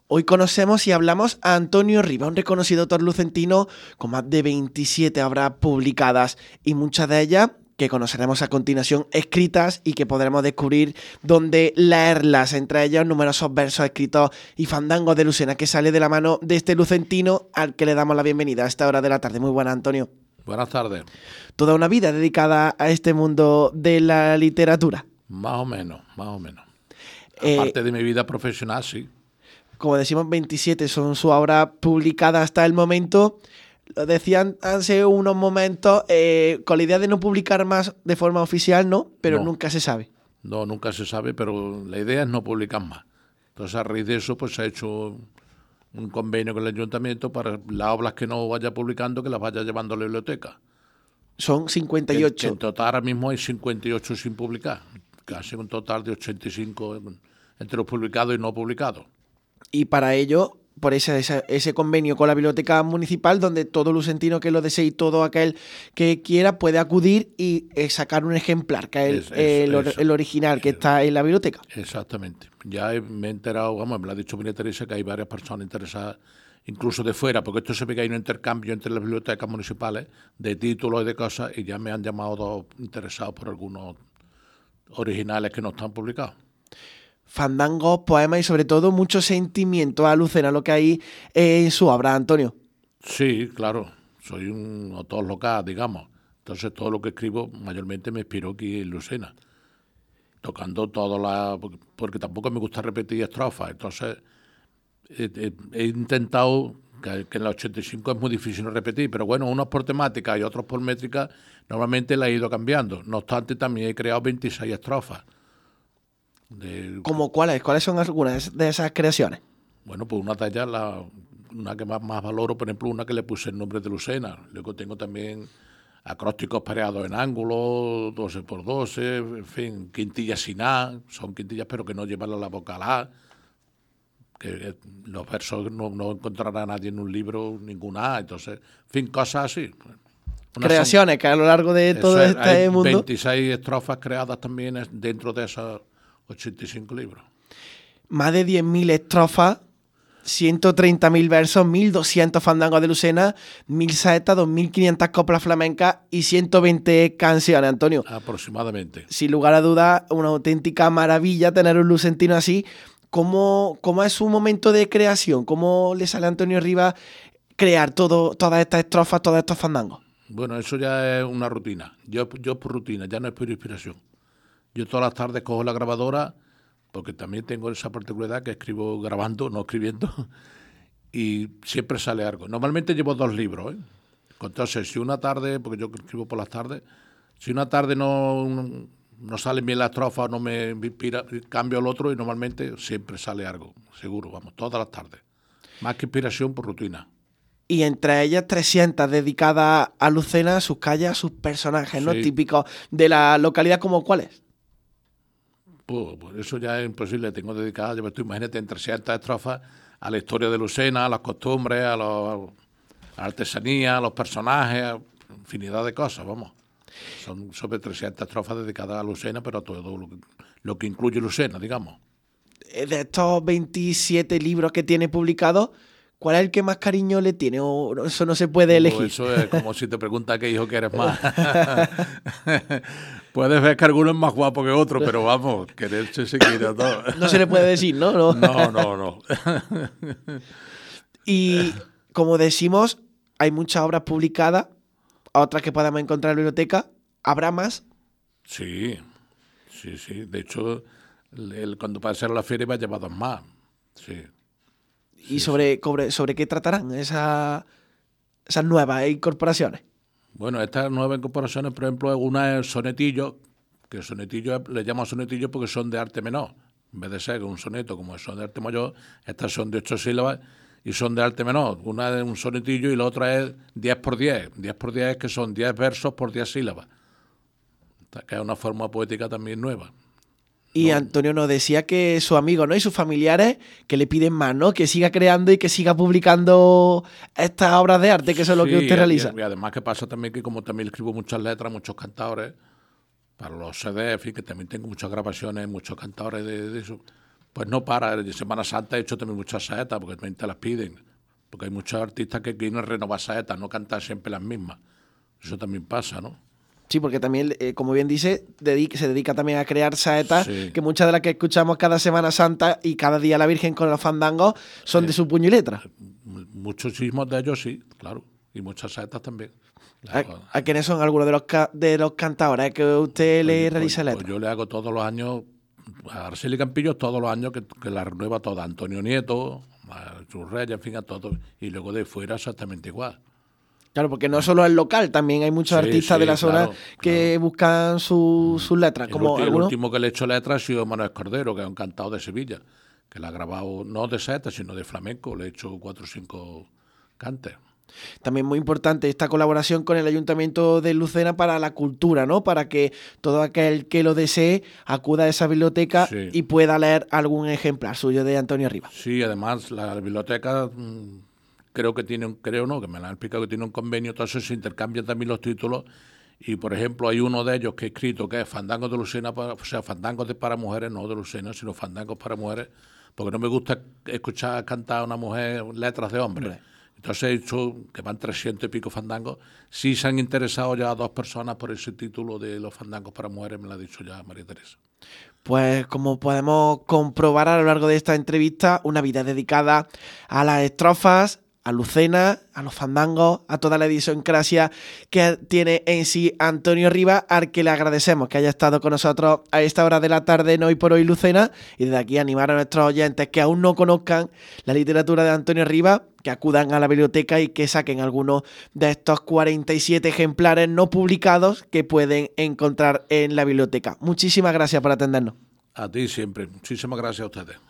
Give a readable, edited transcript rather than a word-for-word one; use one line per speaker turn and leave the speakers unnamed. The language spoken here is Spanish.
Hoy conocemos y hablamos a Antonio Riba, un reconocido autor lucentino con más de 27 obras publicadas y muchas de ellas que conoceremos a continuación escritas y que podremos descubrir dónde leerlas, entre ellos numerosos versos escritos y fandangos de Lucena, que sale de la mano de este lucentino al que le damos la bienvenida a esta hora de la tarde. Muy buenas, Antonio.
Buenas tardes.
Toda una vida dedicada a este mundo de la literatura.
Más o menos. Aparte de mi vida profesional, sí.
Como decimos, 27 son sus obras publicadas hasta el momento. Lo decían hace unos momentos, con la idea de no publicar más de forma oficial, ¿no? Pero nunca se sabe.
No, nunca se sabe, pero la idea es no publicar más. Entonces, a raíz de eso, pues se ha hecho un convenio con el ayuntamiento para las obras que no vaya publicando, que las vaya llevando a la biblioteca.
Son 58.
Que en total ahora mismo hay 58 sin publicar, casi un total de 85 entre los publicados y no publicados.
Y para ello, por ese convenio con la biblioteca municipal, donde todo lucentino que lo desee y todo aquel que quiera puede acudir y sacar un ejemplar, que es el original que está en la biblioteca.
Exactamente. Ya me he enterado, me lo ha dicho María Teresa, que hay varias personas interesadas, incluso de fuera, porque esto se ve que hay un intercambio entre las bibliotecas municipales de títulos y de cosas, y ya me han llamado dos interesados por algunos originales que no están publicados.
Fandangos, poemas y sobre todo mucho sentimiento a Lucena, lo que hay en su obra, Antonio.
Sí, claro, soy un autor local, digamos. Entonces todo lo que escribo mayormente me inspiró aquí en Lucena, tocando porque tampoco me gusta repetir estrofas. Entonces he intentado, que en la 85 es muy difícil no repetir, pero bueno, unos por temática y otros por métrica, normalmente la he ido cambiando. No obstante, también he creado 26 estrofas.
¿Cómo cuáles? ¿Cuáles son algunas de esas creaciones?
Bueno, pues una de ellas, una que más valoro, por ejemplo, una que le puse el nombre de Lucena. Luego tengo también acrósticos pareados en ángulo, 12 por 12, en fin, quintillas sin A, son quintillas pero que no llevan la vocal A, que los versos no encontrará nadie en un libro ninguna A, entonces, en fin, cosas así.
Creaciones que a lo largo de todo este mundo...
26 estrofas creadas también dentro de esos 85 libros.
Más de 10.000 estrofas, 130.000 versos, 1.200 fandangos de Lucena, 1.000 saetas, 2.500 coplas flamencas y 120 canciones, Antonio.
Aproximadamente.
Sin lugar a dudas, una auténtica maravilla tener un lucentino así. ¿Cómo es su momento de creación? ¿Cómo le sale a Antonio Riba crear todas estas estrofas, todos estos fandangos?
Bueno, eso ya es una rutina. Yo por rutina, ya no es por inspiración. Yo todas las tardes cojo la grabadora, porque también tengo esa particularidad que escribo grabando, no escribiendo, y siempre sale algo. Normalmente llevo 2 libros, ¿eh? Entonces, si una tarde, porque yo escribo por las tardes, si una tarde no salen bien las estrofas, no me inspira, cambio el otro y normalmente siempre sale algo, seguro, todas las tardes. Más que inspiración, por rutina.
Y entre ellas 300 dedicadas a Lucena, a sus calles, a sus personajes, ¿no?
Sí.
Típicos de la localidad, ¿como cuáles?
Pues eso ya es imposible. Tengo dedicada, tú imagínate, en 300 estrofas a la historia de Lucena, a las costumbres, a la artesanía, a los personajes, a infinidad de cosas, Son sobre 300 estrofas dedicadas a Lucena, pero a todo lo que incluye Lucena, digamos.
De estos 27 libros que tiene publicados, ¿cuál es el que más cariño le tiene? ¿O eso no se puede elegir?
Eso es como si te preguntas qué hijo quieres más. Puedes ver que alguno es más guapo que otro, pero quererse se quiere a todos.
No se le puede decir, ¿no?
No.
Y como decimos, hay muchas obras publicadas, otras que podemos encontrar en la biblioteca. ¿Habrá más?
Sí. De hecho, cuando pasé a la feria me ha llevado más. Sí.
¿Y sobre qué tratarán esas nuevas incorporaciones?
Bueno, estas nuevas incorporaciones, por ejemplo, una es sonetillo, que sonetillo le llaman sonetillo porque son de arte menor. En vez de ser un soneto como son de arte mayor, estas son de 8 sílabas y son de arte menor. Una es un sonetillo y la otra es 10 por 10. 10 por 10 es que son 10 versos por 10 sílabas. Que es una forma poética también nueva.
Y Antonio nos decía que sus amigos, ¿no? Y sus familiares que le piden más, ¿no? Que siga creando y que siga publicando estas obras de arte, que eso es lo que usted realiza.
Y además que pasa también que como también escribo muchas letras, muchos cantadores, para los CD, en fin, que también tengo muchas grabaciones, muchos cantadores de eso, Pues no para. En Semana Santa he hecho también muchas saetas, porque también te las piden. Porque hay muchos artistas que quieren renovar saetas, no cantar siempre las mismas. Eso también pasa, ¿no?
Sí, porque también, como bien dice, se dedica también a crear saetas,
Sí.
que muchas de las que escuchamos cada Semana Santa y cada día la Virgen con los fandangos son de su puño y letra.
Muchísimos de ellos sí, claro. Y muchas saetas también.
¿A quiénes son algunos de los cantadores que usted le realiza letras?
Pues yo le hago todos los años, a Araceli Campillo todos los años que la renueva toda. Antonio Nieto, a sus reyes, en fin, a todos. Y luego de fuera exactamente igual.
Claro, porque no solo es local, también hay muchos
Sí,
artistas de la zona que buscan sus letras. Como
el último que le he hecho letras ha sido Manuel Cordero, que es un cantado de Sevilla, que la ha grabado no de saetas, sino de flamenco. Le he hecho 4 o 5 cantes.
También muy importante esta colaboración con el Ayuntamiento de Lucena para la cultura, ¿no? Para que todo aquel que lo desee acuda a esa biblioteca y pueda leer algún ejemplar suyo de Antonio Rivas.
Sí, además la biblioteca creo que que me lo han explicado, que tiene un convenio, entonces se intercambian también los títulos. Y por ejemplo hay uno de ellos que he escrito que es Fandangos de Lucena, o sea, Fandangos para mujeres, no de Lucena, sino Fandangos para mujeres, porque no me gusta escuchar cantar a una mujer letras de hombre. Entonces he dicho que van 300 y pico fandangos. Sí se han interesado ya 2 personas por ese título de los fandangos para mujeres, me lo ha dicho ya María Teresa.
Pues como podemos comprobar a lo largo de esta entrevista, una vida dedicada a las estrofas, a Lucena, a los fandangos, a toda la idiosincrasia que tiene en sí Antonio Rivas, al que le agradecemos que haya estado con nosotros a esta hora de la tarde en Hoy por Hoy Lucena, y desde aquí animar a nuestros oyentes que aún no conozcan la literatura de Antonio Rivas, que acudan a la biblioteca y que saquen algunos de estos 47 ejemplares no publicados que pueden encontrar en la biblioteca. Muchísimas gracias por atendernos.
A ti siempre. Muchísimas gracias a ustedes.